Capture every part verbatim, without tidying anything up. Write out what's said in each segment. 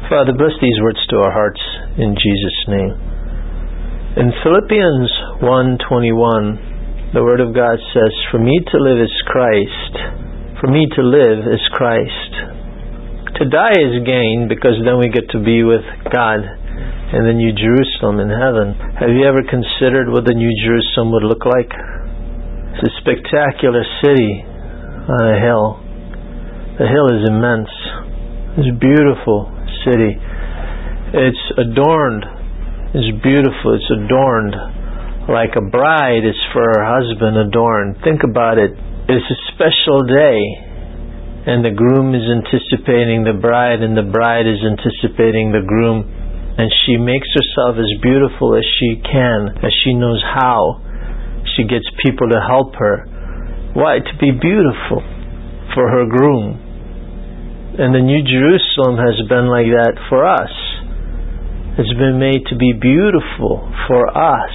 Father, bless these words to our hearts in Jesus' name. In Philippians one twenty-one, the Word of God says, "For me to live is Christ. For me to live is Christ. To die is gain, because then we get to be with God in the New Jerusalem in heaven." Have you ever considered what the New Jerusalem would look like? It's a spectacular city on a hill. The hill is immense. It's a beautiful city. It's adorned. It's beautiful. It's adorned like a bride is for her husband adorned. Think about it. It's a special day, and the groom is anticipating the bride, and the bride is anticipating the groom, and she makes herself as beautiful as she can, as she knows how. She gets people to help her. Why? To be beautiful for her groom. And the New Jerusalem has been like that for us. It's been made to be beautiful for us.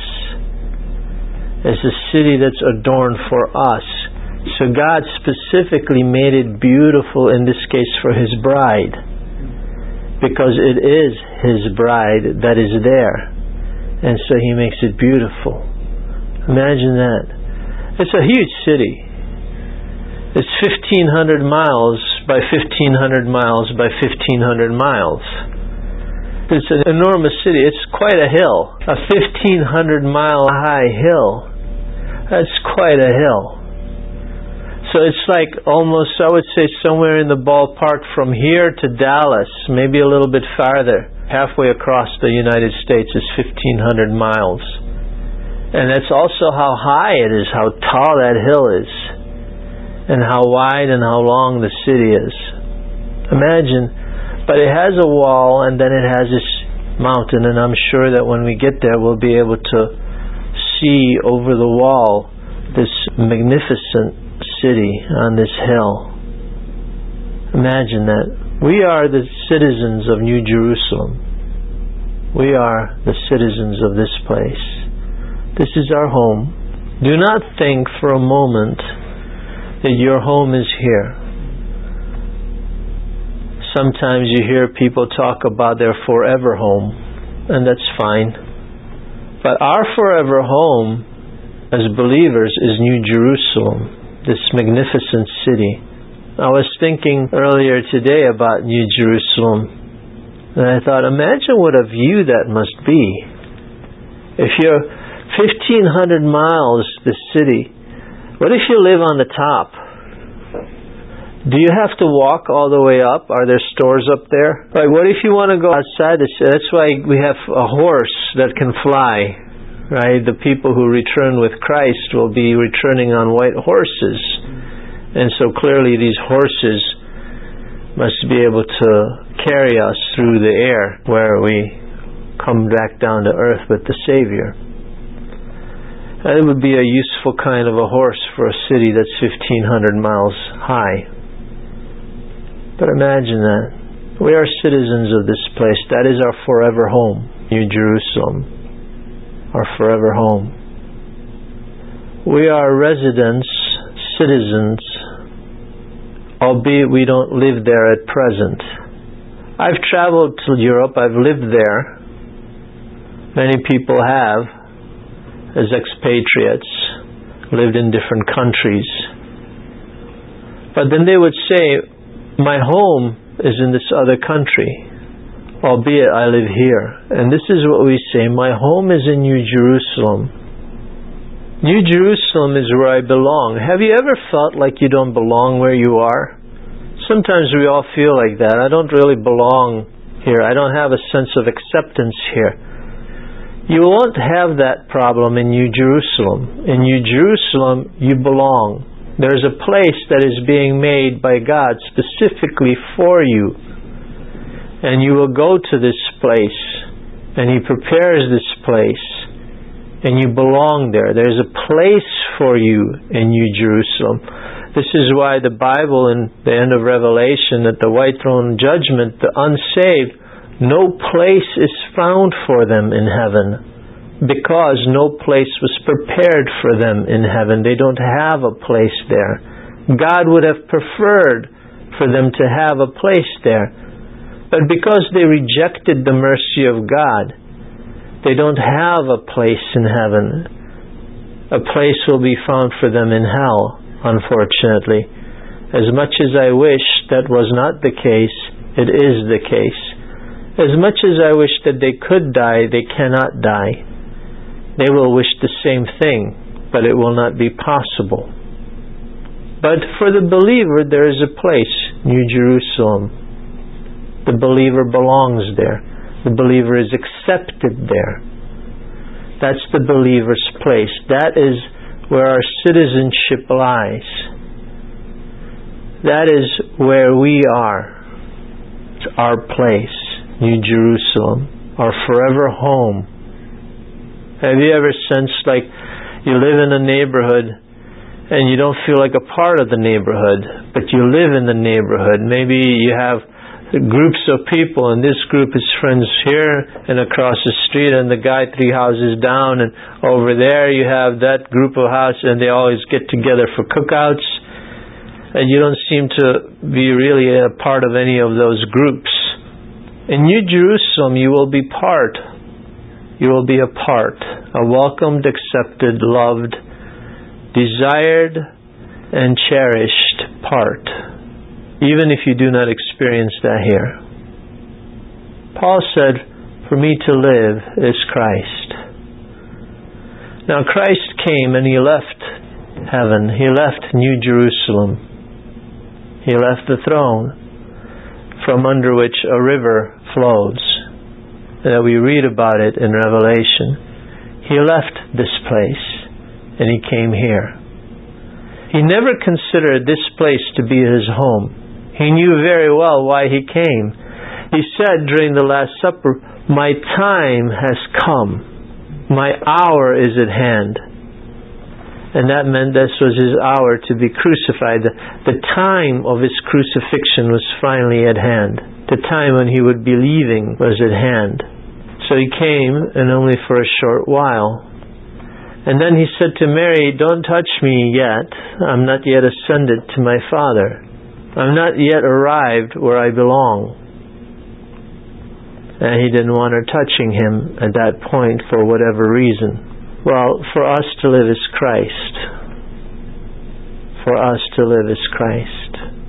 It's a city that's adorned for us. So God specifically made it beautiful, in this case for His bride, because it is His bride that is there, and so He makes it beautiful. Imagine that. It's a huge city. It's fifteen hundred miles by fifteen hundred miles by fifteen hundred miles. It's an enormous city. It's quite a hill. A fifteen hundred mile high hill. That's quite a hill. So it's like almost, I would say, somewhere in the ballpark from here to Dallas, maybe a little bit farther. Halfway across the United States is fifteen hundred miles. And that's also how high it is, how tall that hill is, and how wide and how long the city is. Imagine, but it has a wall, and then it has this mountain, and I'm sure that when we get there we'll be able to see over the wall this magnificent city on this hill. Imagine that. We are the citizens of New Jerusalem. We are the citizens of this place. This is our home. Do not think for a moment that your home is here. Sometimes you hear people talk about their forever home, and that's fine. But our forever home as believers is New Jerusalem, this magnificent city. I was thinking earlier today about New Jerusalem, and I thought, imagine what a view that must be. If you're fifteen hundred miles, the city, what if you live on the top? Do you have to walk all the way up? Are there stores up there? Like, what if you want to go outside the city? That's why we have a horse that can fly, right? The people who return with Christ will be returning on white horses. And so clearly these horses must be able to carry us through the air where we come back down to earth with the Savior. That would be a useful kind of a horse for a city that's fifteen hundred miles high. But imagine that. We are citizens of this place. That is our forever home, New Jerusalem. Our forever home. We are residents, citizens, albeit we don't live there at present. I've traveled to Europe. I've lived there. Many people have, as expatriates, lived in different countries. But then they would say, my home is in this other country, albeit I live here. And this is what we say, my home is in New Jerusalem. New Jerusalem is where I belong. Have you ever felt like you don't belong where you are? Sometimes we all feel like that. I don't really belong here. I don't have a sense of acceptance here. You won't have that problem in New Jerusalem. In New Jerusalem, you belong. There's a place that is being made by God specifically for you. And you will go to this place, and He prepares this place, and you belong there. There's a place for you in New Jerusalem. This is why the Bible in the end of Revelation, at the white throne judgment, the unsaved, no place is found for them in heaven, because no place was prepared for them in heaven. They don't have a place there. God would have preferred for them to have a place there, But because they rejected the mercy of God, they don't have a place in heaven. A place will be found for them in hell, unfortunately. As much as I wish that was not the case, it is the case. As much as I wish that they could die, they cannot die. They will wish the same thing, but it will not be possible. But for the believer, there is a place, New Jerusalem. The believer belongs there. The believer is accepted there. That's the believer's place. That is where our citizenship lies. That is where we are. It's our place, New Jerusalem, our forever home. Have you ever sensed like you live in a neighborhood and you don't feel like a part of the neighborhood, but you live in the neighborhood? Maybe you have groups of people, and this group is friends here and across the street, and the guy three houses down, and over there you have that group of houses, and they always get together for cookouts, and you don't seem to be really a part of any of those groups. In New Jerusalem, you will be part. You will be a part, a welcomed, accepted, loved, desired, and cherished part, even if you do not experience that here. Paul said, "For me to live is Christ." Now Christ came and He left heaven. He left New Jerusalem. He left the throne from under which a river flows. That we read about it in Revelation. He left this place and He came here. He never considered this place to be His home. He knew very well why He came. He said during the Last Supper, "My time has come. My hour is at hand." And that meant this was His hour to be crucified. The, the time of His crucifixion was finally at hand. The time when He would be leaving was at hand. So He came, and only for a short while. And then He said to Mary, "Don't touch me yet. I'm not yet ascended to my Father. I'm not yet arrived where I belong." And He didn't want her touching Him at that point for whatever reason. Well, for us to live is Christ. For us to live is Christ.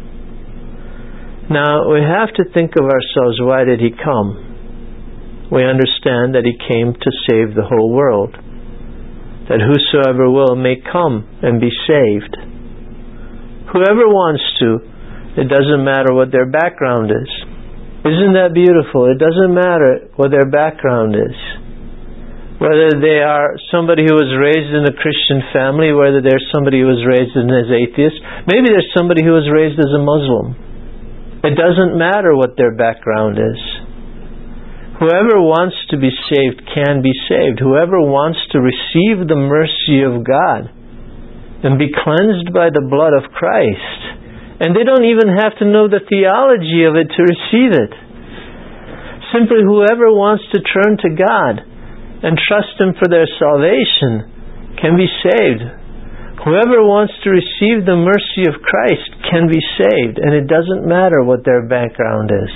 Now, we have to think of ourselves, why did He come? We understand that He came to save the whole world. That whosoever will may come and be saved. Whoever wants to, it doesn't matter what their background is. Isn't that beautiful? It doesn't matter what their background is. Whether they are somebody who was raised in a Christian family, whether there's somebody who was raised as atheist, maybe there's somebody who was raised as a Muslim. It doesn't matter what their background is. Whoever wants to be saved can be saved. Whoever wants to receive the mercy of God and be cleansed by the blood of Christ. And they don't even have to know the theology of it to receive it. Simply whoever wants to turn to God and trust Him for their salvation can be saved. Whoever wants to receive the mercy of Christ can be saved. And it doesn't matter what their background is.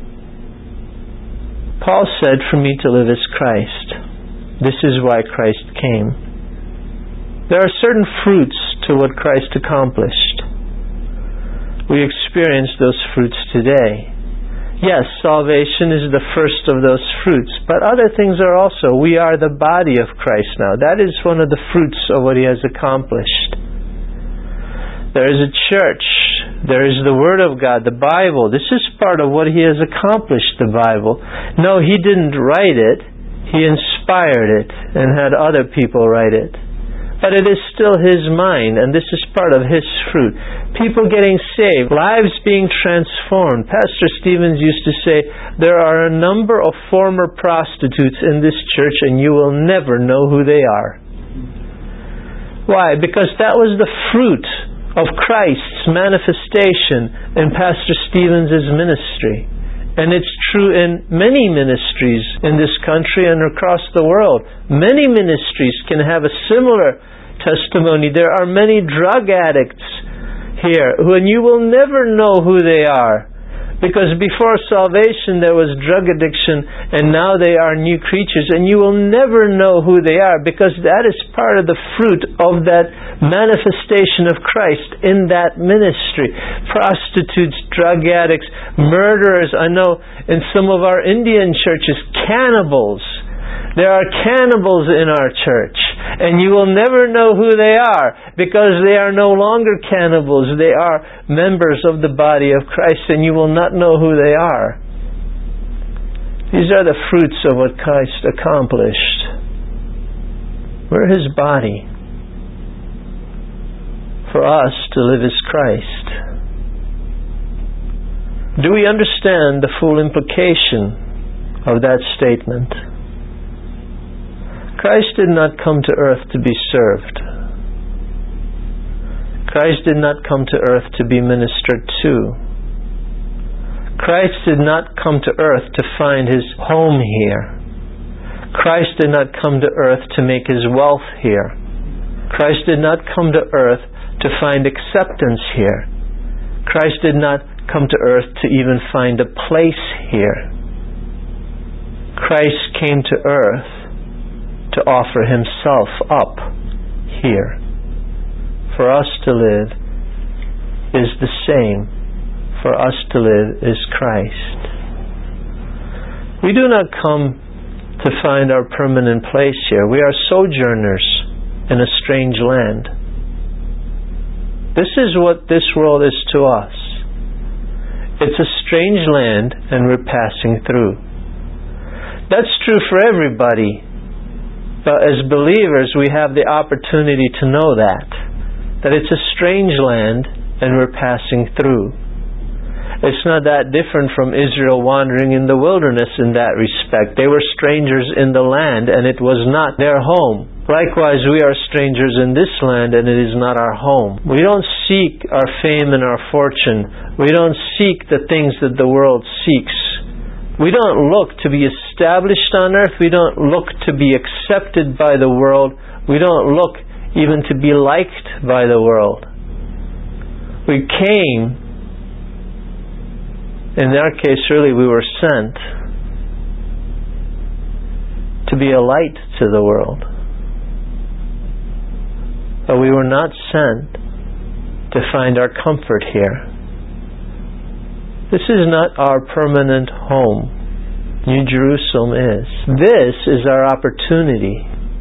Paul said, "For me to live is Christ." This is why Christ came. There are certain fruits to what Christ accomplished. We experience those fruits today. Yes, salvation is the first of those fruits, but other things are also. We are the body of Christ now. That is one of the fruits of what He has accomplished. There is a church. There is the Word of God, the Bible. This is part of what He has accomplished, the Bible. No, He didn't write it. He inspired it and had other people write it. But it is still His mind, and this is part of His fruit. People getting saved, lives being transformed. Pastor Stevens used to say, there are a number of former prostitutes in this church, and you will never know who they are. Why? Because that was the fruit of Christ's manifestation in Pastor Stevens' ministry. And it's true in many ministries in this country and across the world. Many ministries can have a similar testimony. There are many drug addicts here who, and you will never know who they are, Because before salvation there was drug addiction, and now they are new creatures, and you will never know who they are, because that is part of the fruit of that manifestation of Christ in that ministry. Prostitutes, drug addicts, murderers. I know in some of our Indian churches, cannibals. There are cannibals in our church, and you will never know who they are, because they are no longer cannibals. They are members of the body of Christ, and you will not know who they are. These are the fruits of what Christ accomplished. We're His body. For us to live as Christ. Do we understand the full implication of that statement? Christ did not come to earth to be served. Christ did not come to earth to be ministered to. Christ did not come to earth to find His home here. Christ did not come to earth to make His wealth here. Christ did not come to earth to find acceptance here. Christ did not come to earth to even find a place here. Christ came to earth to offer Himself up here. For us to live is the same. For us to live is Christ. We do not come to find our permanent place here. We are sojourners in a strange land. This is what this world is to us. It's a strange land, and we're passing through. That's true for everybody. But as believers, we have the opportunity to know that. That it's a strange land, and we're passing through. It's not that different from Israel wandering in the wilderness in that respect. They were strangers in the land, and it was not their home. Likewise, we are strangers in this land, and it is not our home. We don't seek our fame and our fortune. We don't seek the things that the world seeks. We don't look to be established on earth. We don't look to be accepted by the world. We don't look even to be liked by the world. We came, in our case really we were sent, to be a light to the world. But we were not sent to find our comfort here. This is not our permanent home. New Jerusalem is. This is our opportunity.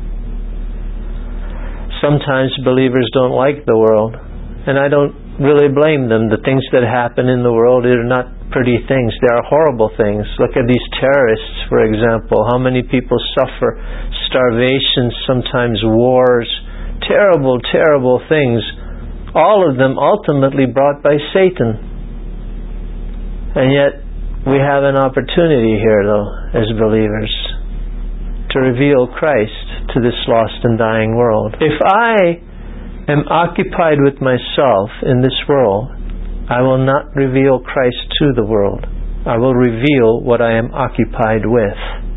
Sometimes believers don't like the world, and I don't really blame them. The things that happen in the world are not pretty things. They are horrible things. Look at these terrorists, for example. How many people suffer starvation, sometimes wars, terrible, terrible things. All of them ultimately brought by Satan. And yet, we have an opportunity here, though, as believers, to reveal Christ to this lost and dying world. If I am occupied with myself in this world, I will not reveal Christ to the world. I will reveal what I am occupied with.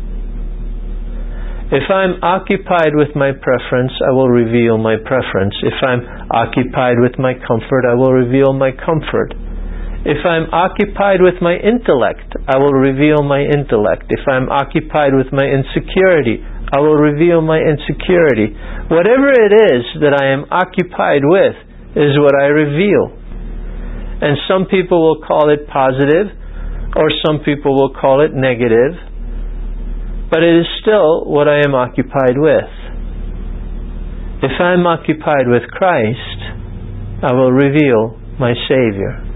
If I'm occupied with my preference, I will reveal my preference. If I'm occupied with my comfort, I will reveal my comfort. If I'm occupied with my intellect, I will reveal my intellect. If I'm occupied with my insecurity, I will reveal my insecurity. Whatever it is that I am occupied with is what I reveal. And some people will call it positive, or some people will call it negative, but it is still what I am occupied with. If I am occupied with Christ, I will reveal my Savior.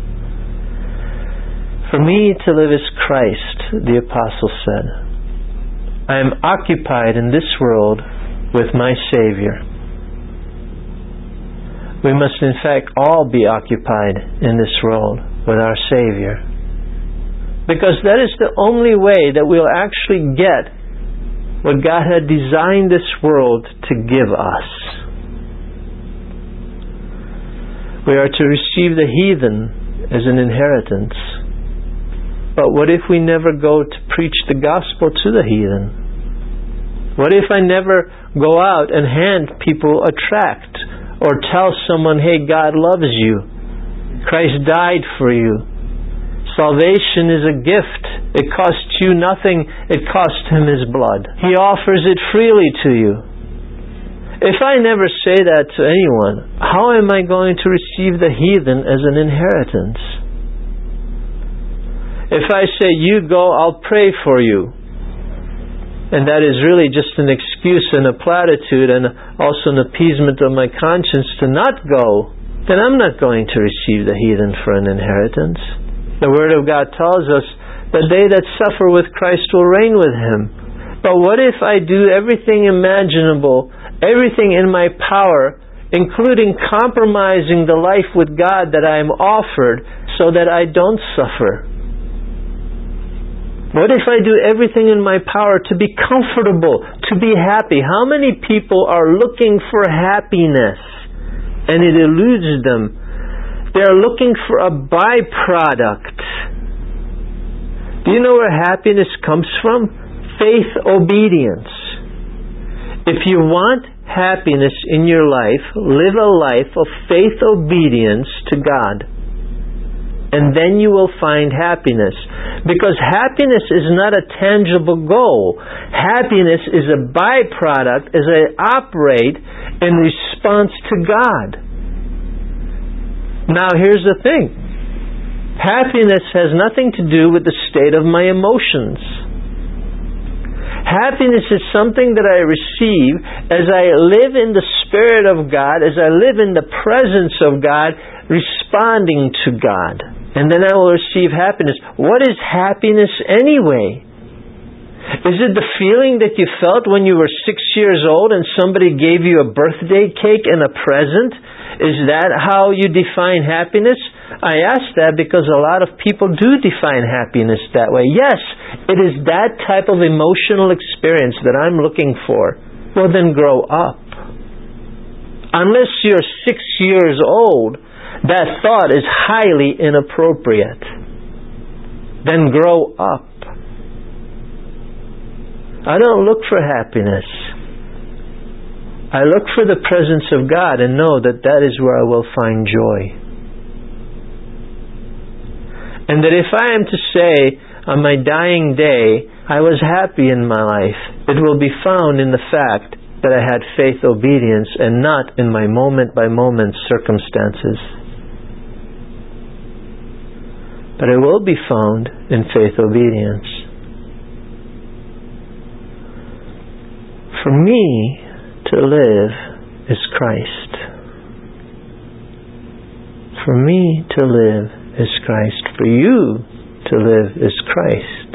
For me to live as Christ, the Apostle said. I am occupied in this world with my Savior. We must in fact all be occupied in this world with our Savior. Because that is the only way that we'll actually get what God had designed this world to give us. We are to receive the heathen as an inheritance. But what if we never go to preach the gospel to the heathen? What if I never go out and hand people a tract or tell someone, hey, God loves you. Christ died for you. Salvation is a gift. It costs you nothing. It cost Him His blood. He offers it freely to you. If I never say that to anyone, how am I going to receive the heathen as an inheritance? If I say, you go, I'll pray for you, and that is really just an excuse and a platitude and also an appeasement of my conscience to not go, then I'm not going to receive the heathen for an inheritance. The Word of God tells us that they that suffer with Christ will reign with Him. But what if I do everything imaginable, everything in my power, including compromising the life with God that I am offered so that I don't suffer? What if I do everything in my power to be comfortable, to be happy? How many people are looking for happiness and it eludes them? They are looking for a byproduct. Do you know where happiness comes from? Faith obedience. If you want happiness in your life, live a life of faith obedience to God. And then you will find happiness. Because happiness is not a tangible goal. Happiness is a byproduct as I operate in response to God. Now here's the thing. Happiness has nothing to do with the state of my emotions. Happiness is something that I receive as I live in the Spirit of God, as I live in the presence of God, responding to God. And then I will receive happiness. What is happiness anyway? Is it the feeling that you felt when you were six years old and somebody gave you a birthday cake and a present? Is that how you define happiness? I ask that because a lot of people do define happiness that way. Yes, it is that type of emotional experience that I'm looking for. Well, then grow up. Unless you're six years old, that thought is highly inappropriate. Then grow up. I don't look for happiness. I look for the presence of God and know that that is where I will find joy. And that if I am to say on my dying day, I was happy in my life, it will be found in the fact that I had faith obedience and not in my moment-by-moment circumstances. But it will be found in faith obedience. For me to live is Christ. For me to live is Christ. For you to live is Christ.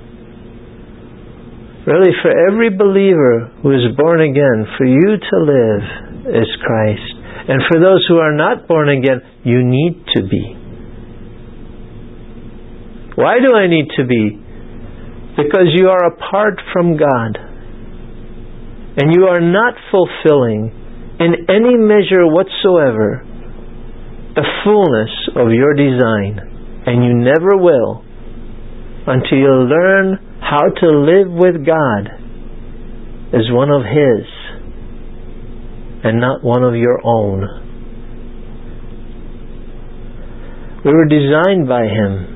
Really, for every believer who is born again, for you to live is Christ. And for those who are not born again, you need to be. Why do I need to be? Because you are apart from God. And you are not fulfilling in any measure whatsoever the fullness of your design. And you never will until you learn how to live with God as one of His and not one of your own. We were designed by Him.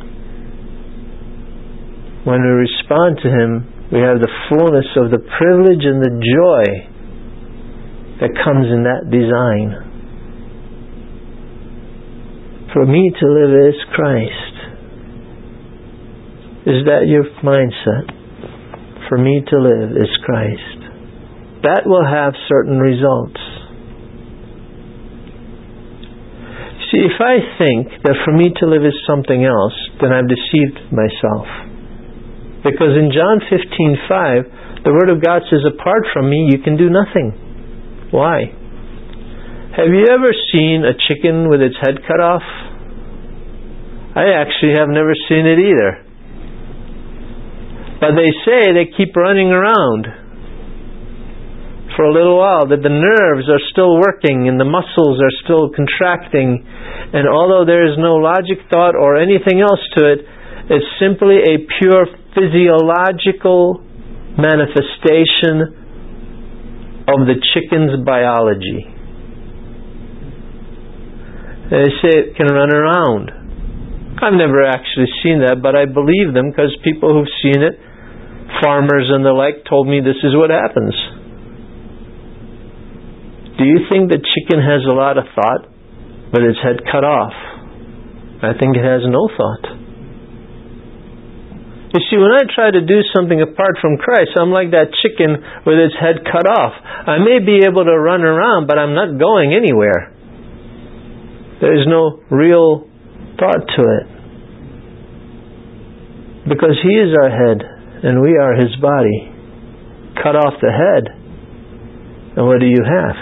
When we respond to Him, we have the fullness of the privilege and the joy that comes in that design. For me to live is Christ. Is that your mindset? For me to live is Christ. That will have certain results. See, if I think that for me to live is something else, then I've deceived myself. Because in John fifteen five, the Word of God says, apart from me, you can do nothing. Why? Have you ever seen a chicken with its head cut off? I actually have never seen it either. But they say they keep running around for a little while, that the nerves are still working and the muscles are still contracting. And although there is no logic, thought, or anything else to it, it's simply a pure physiological manifestation of the chicken's biology. They say it can run around. I've never actually seen that, but I believe them because people who've seen it, farmers and the like, told me this is what happens. Do you think the chicken has a lot of thought with its head cut off? I think it has no thought. You see, when I try to do something apart from Christ, I'm like that chicken with its head cut off. I may be able to run around, but I'm not going anywhere. There's no real thought to it. Because He is our head, and we are His body. Cut off the head, and what do you have?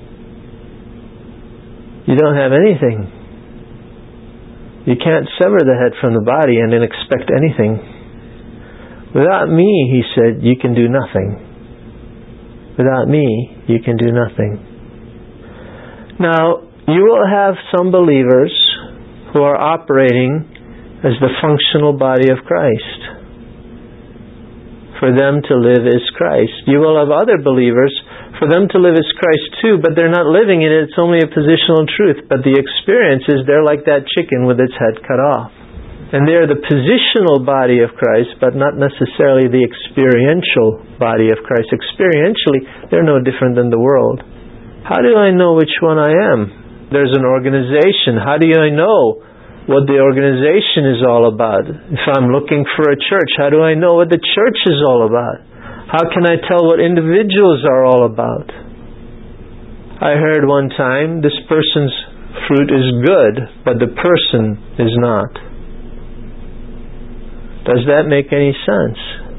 You don't have anything. You can't sever the head from the body and then expect anything. Without me, He said, you can do nothing. Without me, you can do nothing. Now, you will have some believers who are operating as the functional body of Christ. For them to live is Christ. You will have other believers, for them to live is Christ too, but they're not living in it. It's only a positional truth. But the experience is they're like that chicken with its head cut off. And they're the positional body of Christ, but not necessarily the experiential body of Christ. Experientially, they're no different than the world. How do I know which one I am? There's an organization. How do I know what the organization is all about? If I'm looking for a church, how do I know what the church is all about? How can I tell what individuals are all about? I heard one time, this person's fruit is good, but the person is not. Does that make any sense?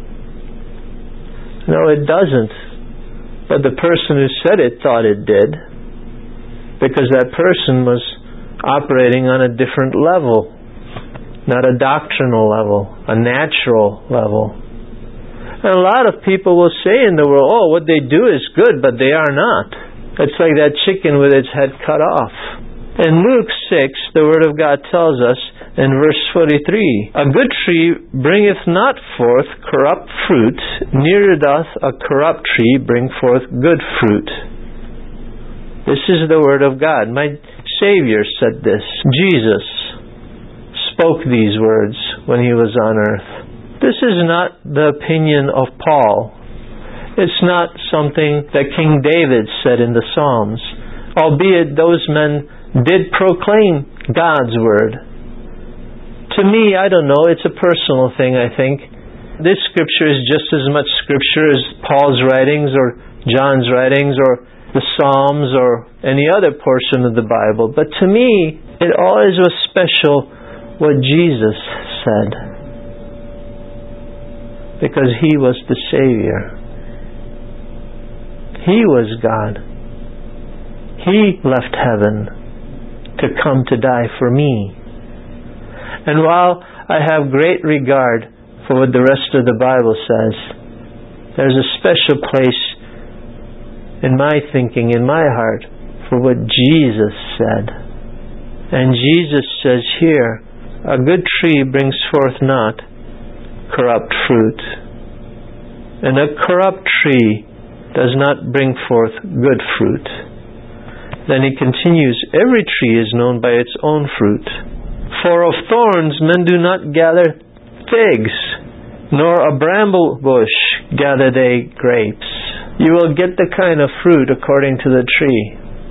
No, it doesn't. But the person who said it thought it did, because that person was operating on a different level, not a doctrinal level, a natural level. And a lot of people will say in the world, oh, what they do is good, but they are not. It's like that chicken with its head cut off. In Luke six, the Word of God tells us, in verse forty-three, a good tree bringeth not forth corrupt fruit, neither doth a corrupt tree bring forth good fruit. This is the Word of God. My Savior said this. Jesus spoke these words when He was on earth. This is not the opinion of Paul. It's not something that King David said in the Psalms, albeit those men did proclaim God's Word. To me, I don't know, it's a personal thing, I think. This scripture is just as much scripture as Paul's writings or John's writings or the Psalms or any other portion of the Bible. But to me, it always was special what Jesus said. Because He was the Savior. He was God. He left heaven to come to die for me. And while I have great regard for what the rest of the Bible says, there's a special place in my thinking, in my heart, for what Jesus said. And Jesus says here, a good tree brings forth not corrupt fruit, and a corrupt tree does not bring forth good fruit. Then He continues, every tree is known by its own fruit. For of thorns men do not gather figs, nor a bramble bush gather they grapes. You will get the kind of fruit according to the tree.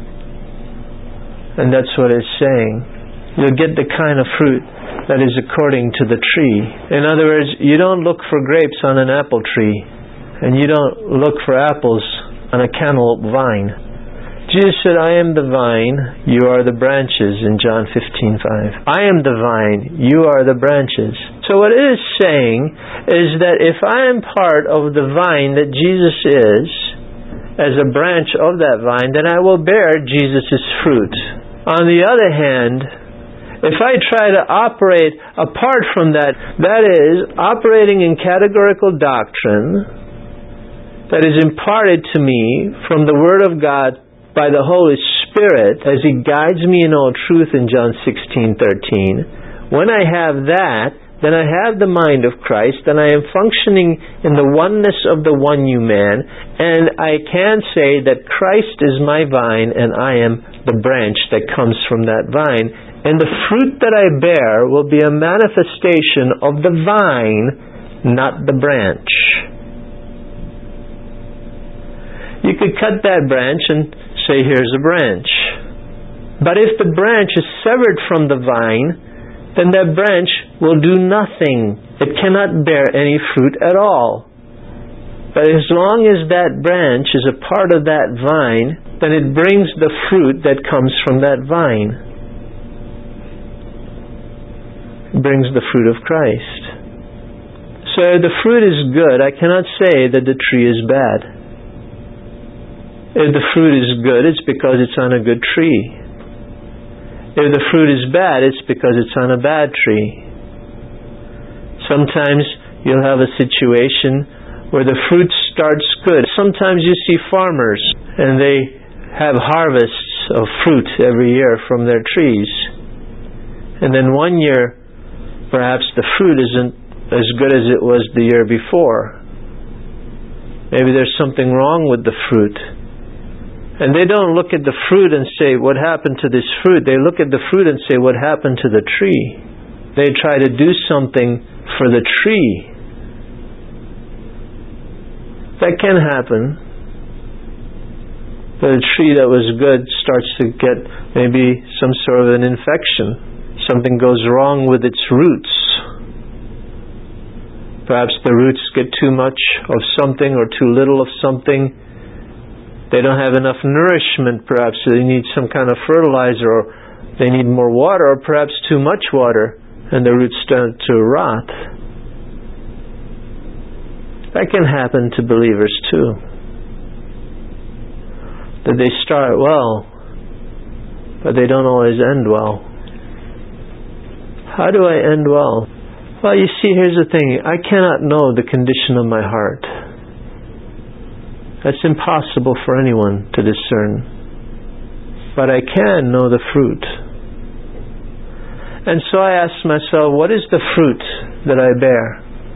And that's what it's saying. You'll get the kind of fruit that is according to the tree. In other words, you don't look for grapes on an apple tree, and you don't look for apples on a cantaloupe vine. Jesus said, I am the vine, you are the branches, in John fifteen five. I am the vine, you are the branches. So what it is saying is that if I am part of the vine that Jesus is, as a branch of that vine, then I will bear Jesus' fruit. On the other hand, if I try to operate apart from that, that is, operating in categorical doctrine that is imparted to me from the Word of God by the Holy Spirit, as He guides me in all truth in John sixteen thirteen, when I have that, then I have the mind of Christ, then I am functioning in the oneness of the one new man, and I can say that Christ is my vine and I am the branch that comes from that vine, And the fruit that I bear will be a manifestation of the vine, not the branch. You could cut that branch and say, here's a branch. But if the branch is severed from the vine, then that branch will do nothing. It cannot bear any fruit at all. But as long as that branch is a part of that vine, then it brings the fruit that comes from that vine. It brings the fruit of Christ. So if the fruit is good, I cannot say that the tree is bad. If the fruit is good, it's because it's on a good tree. If the fruit is bad, it's because it's on a bad tree. Sometimes you'll have a situation where the fruit starts good. Sometimes you see farmers and they have harvests of fruit every year from their trees. And then one year, perhaps the fruit isn't as good as it was the year before. Maybe there's something wrong with the fruit. And they don't look at the fruit and say, what happened to this fruit? They look at the fruit and say, what happened to the tree? They try to do something for the tree. That can happen. But a tree that was good starts to get maybe some sort of an infection. Something goes wrong with its roots. Perhaps the roots get too much of something or too little of something. They don't have enough nourishment, perhaps, so they need some kind of fertilizer, or they need more water, or perhaps too much water, and the roots start to rot. That can happen to believers too. That they start well, but they don't always end well. How do I end well? Well, you see, here's the thing. I cannot know the condition of my heart. That's impossible for anyone to discern. But I can know the fruit. And so I ask myself, what is the fruit that I bear?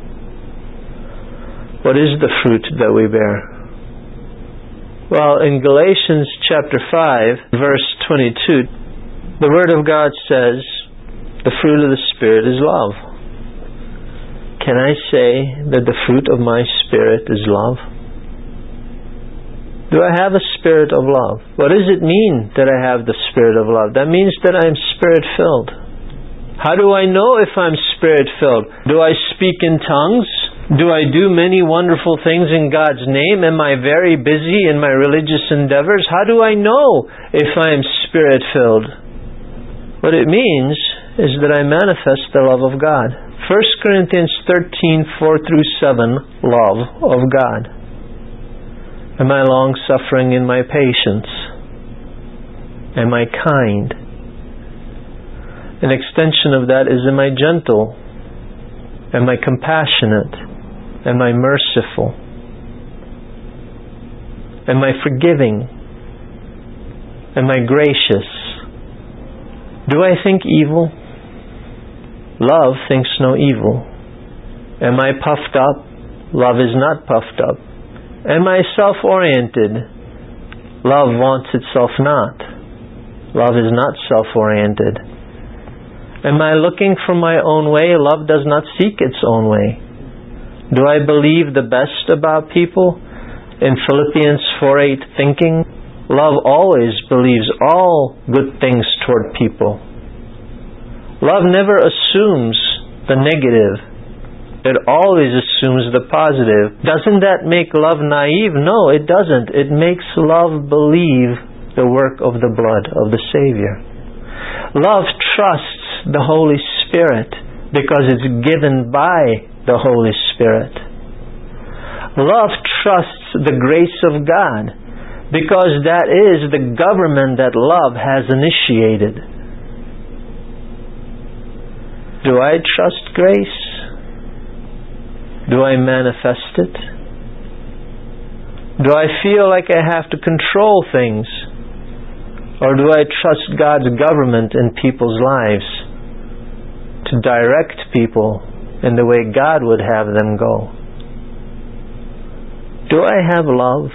What is the fruit that we bear? Well, in Galatians chapter five, verse twenty-two, the Word of God says, the fruit of the Spirit is love. Can I say that the fruit of my Spirit is love? Do I have a spirit of love? What does it mean that I have the spirit of love? That means that I'm spirit-filled. How do I know if I'm spirit-filled? Do I speak in tongues? Do I do many wonderful things in God's name? Am I very busy in my religious endeavors? How do I know if I'm spirit-filled? What it means is that I manifest the love of God. First Corinthians thirteen, four through seven, love of God. Am I long-suffering in my patience? Am I kind? An extension of that is, am I gentle? Am I compassionate? Am I merciful? Am I forgiving? Am I gracious? Do I think evil? Love thinks no evil. Am I puffed up? Love is not puffed up. Am I self-oriented? Love wants itself not. Love is not self-oriented. Am I looking for my own way? Love does not seek its own way. Do I believe the best about people? In Philippians four eight, thinking, love always believes all good things toward people. Love never assumes the negative. It always assumes the positive. Doesn't that make love naive? No, it doesn't. It makes love believe the work of the blood of the Savior. Love trusts the Holy Spirit because it's given by the Holy Spirit. Love trusts the grace of God because that is the government that love has initiated. Do I trust grace? Do I manifest it? Do I feel like I have to control things? Or do I trust God's government in people's lives to direct people in the way God would have them go? Do I have love?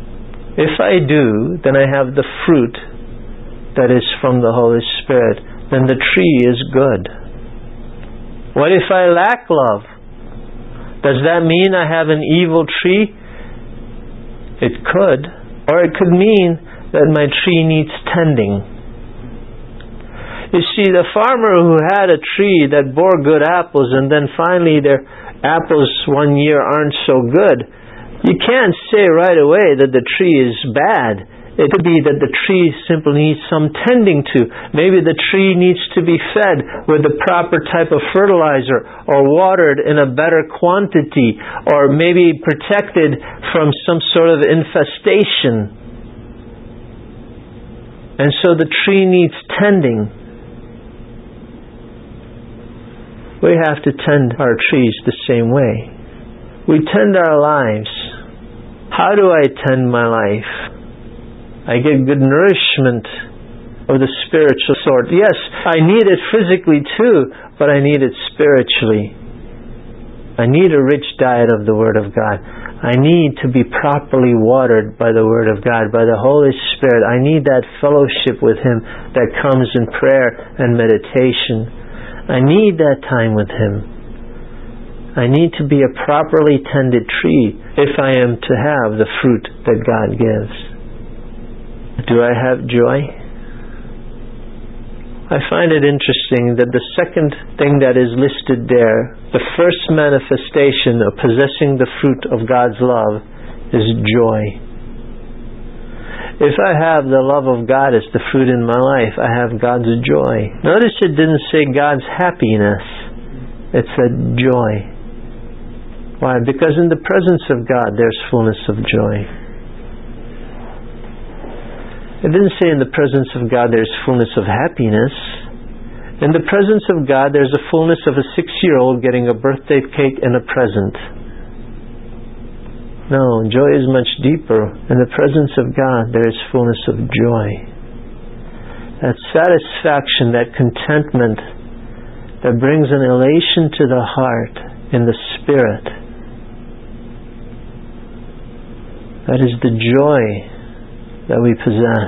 If I do, then I have the fruit that is from the Holy Spirit. then the tree is good. What if I lack love? Does that mean I have an evil tree? It could. Or it could mean that my tree needs tending. You see, the farmer who had a tree that bore good apples and then finally their apples one year aren't so good, you can't say right away that the tree is bad. It could be that the tree simply needs some tending to. Maybe the tree needs to be fed with the proper type of fertilizer or watered in a better quantity or maybe protected from some sort of infestation. And so the tree needs tending. We have to tend our trees the same way. We tend our lives. How do I tend my life? I get good nourishment of the spiritual sort. Yes, I need it physically too, but I need it spiritually. I need a rich diet of the Word of God. I need to be properly watered by the Word of God, by the Holy Spirit. I need that fellowship with Him that comes in prayer and meditation. I need that time with Him. I need to be a properly tended tree if I am to have the fruit that God gives. Do I have joy? I find it interesting that the second thing that is listed there, the first manifestation of possessing the fruit of God's love, is joy. If I have the love of God as the fruit in my life, I have God's joy. Notice it didn't say God's happiness. It said joy. Why? Because in the presence of God there's fullness of joy. It didn't say in the presence of God there's fullness of happiness. In the presence of God there's a fullness of a six-year-old getting a birthday cake and a present. No, joy is much deeper. In the presence of God there is fullness of joy. That satisfaction, that contentment that brings an elation to the heart in the spirit. That is the joy that we possess.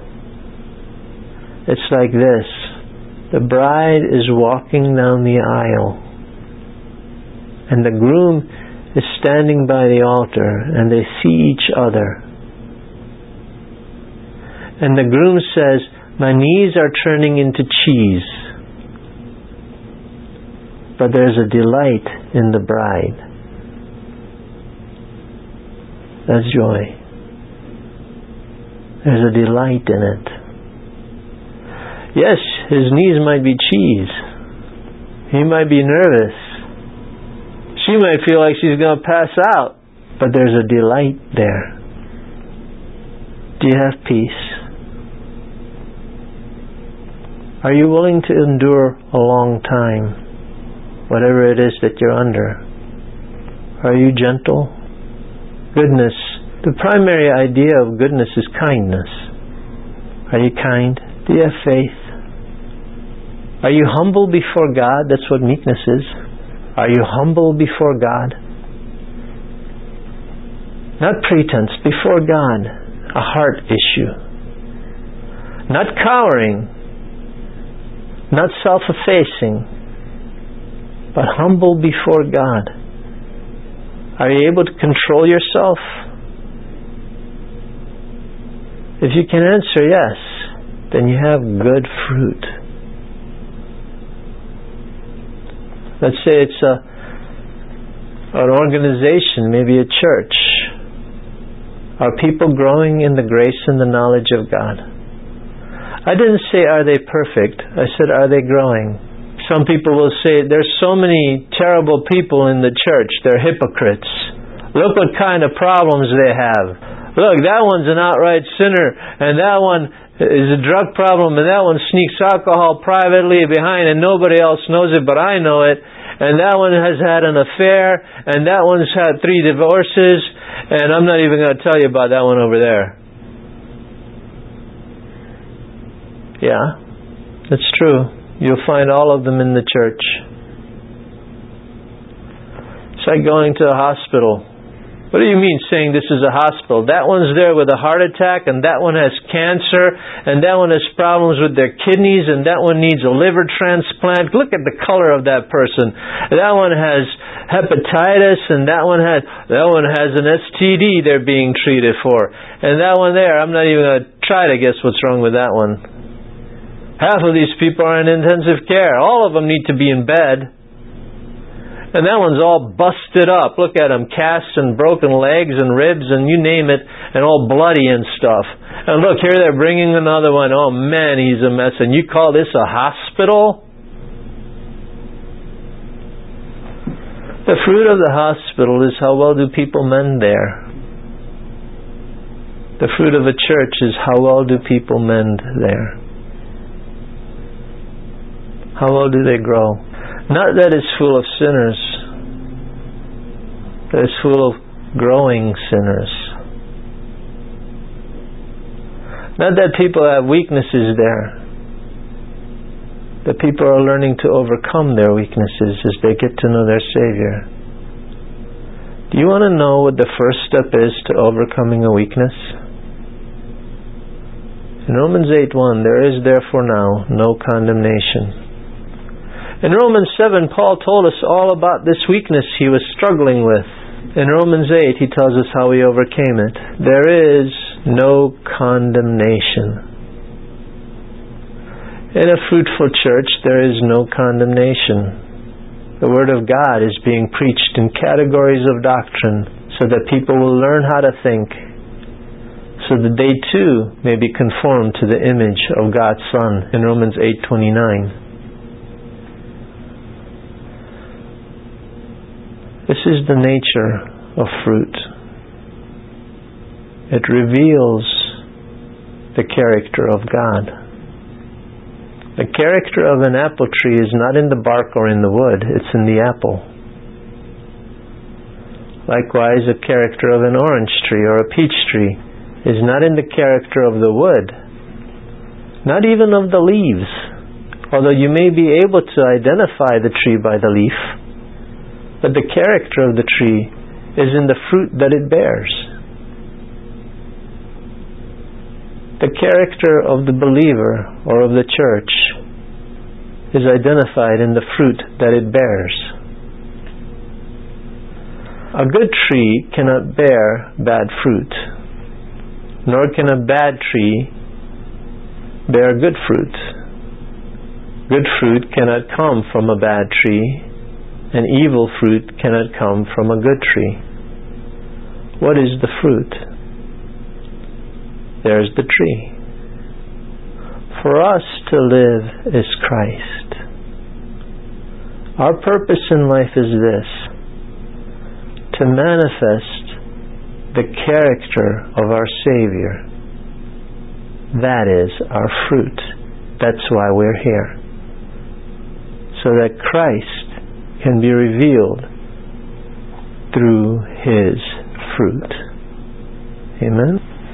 It's like this. The bride is walking down the aisle and the groom is standing by the altar and they see each other. And the groom says, "My knees are turning into cheese." But there's a delight in the bride. That's joy. There's a delight in it. Yes, his knees might be cheese. He might be nervous. She might feel like she's going to pass out. But there's a delight there. Do you have peace? Are you willing to endure a long time, whatever it is that you're under? Are you gentle? Goodness. The primary idea of goodness is kindness. Are you kind? Do you have faith? Are you humble before God? That's what meekness is. Are you humble before God? Not pretense, before God. A heart issue. Not cowering. Not self-effacing. But humble before God. Are you able to control yourself? If you can answer yes, then you have good fruit. Let's say it's a, an organization, maybe a church. Are people growing in the grace and the knowledge of God? I didn't say are they perfect. I said are they growing? Some people will say there's so many terrible people in the church. They're hypocrites. Look what kind of problems they have. Look, that one's an outright sinner, and that one is a drug problem, and that one sneaks alcohol privately behind, and nobody else knows it, but I know it. And that one has had an affair, and that one's had three divorces, and I'm not even going to tell you about that one over there. Yeah, that's true. You'll find all of them in the church. It's like going to a hospital. What do you mean saying this is a hospital? That one's there with a heart attack, and that one has cancer, and that one has problems with their kidneys, and that one needs a liver transplant. Look at the color of that person. That one has hepatitis, and that one has that one has an S T D they're being treated for. And that one there, I'm not even going to try to guess what's wrong with that one. Half of these people are in intensive care. All of them need to be in bed. And that one's all busted up. Look at him, cast and broken legs and ribs and you name it, and all bloody and stuff. And look, here they're bringing another one. Oh man, he's a mess. And you call this a hospital? The fruit of the hospital is how well do people mend there. The fruit of a church is how well do people mend there. How well do they grow? Not that it's full of sinners, that it's full of growing sinners. Not that people have weaknesses there, that people are learning to overcome their weaknesses as they get to know their Savior. Do you want to know what the first step is to overcoming a weakness? In Romans eight one, there is therefore now no condemnation. In Romans seven, Paul told us all about this weakness he was struggling with. In Romans eight, he tells us how he overcame it. There is no condemnation. In a fruitful church, there is no condemnation. The Word of God is being preached in categories of doctrine so that people will learn how to think, so that they too may be conformed to the image of God's Son in Romans eight twenty-nine. This is the nature of fruit. It reveals the character of God. The character of an apple tree is not in the bark or in the wood, it's in the apple. Likewise, the character of an orange tree or a peach tree is not in the character of the wood, not even of the leaves, although you may be able to identify the tree by the leaf. But the character of the tree is in the fruit that it bears. The character of the believer or of the church is identified in the fruit that it bears. A good tree cannot bear bad fruit, nor can a bad tree bear good fruit. Good fruit cannot come from a bad tree, and evil fruit cannot come from a good tree. What is the fruit? There's the tree. For us to live is Christ. Our purpose in life is this: to manifest the character of our Savior. That is our fruit. That's why we're here. So that Christ can be revealed through His fruit. Amen?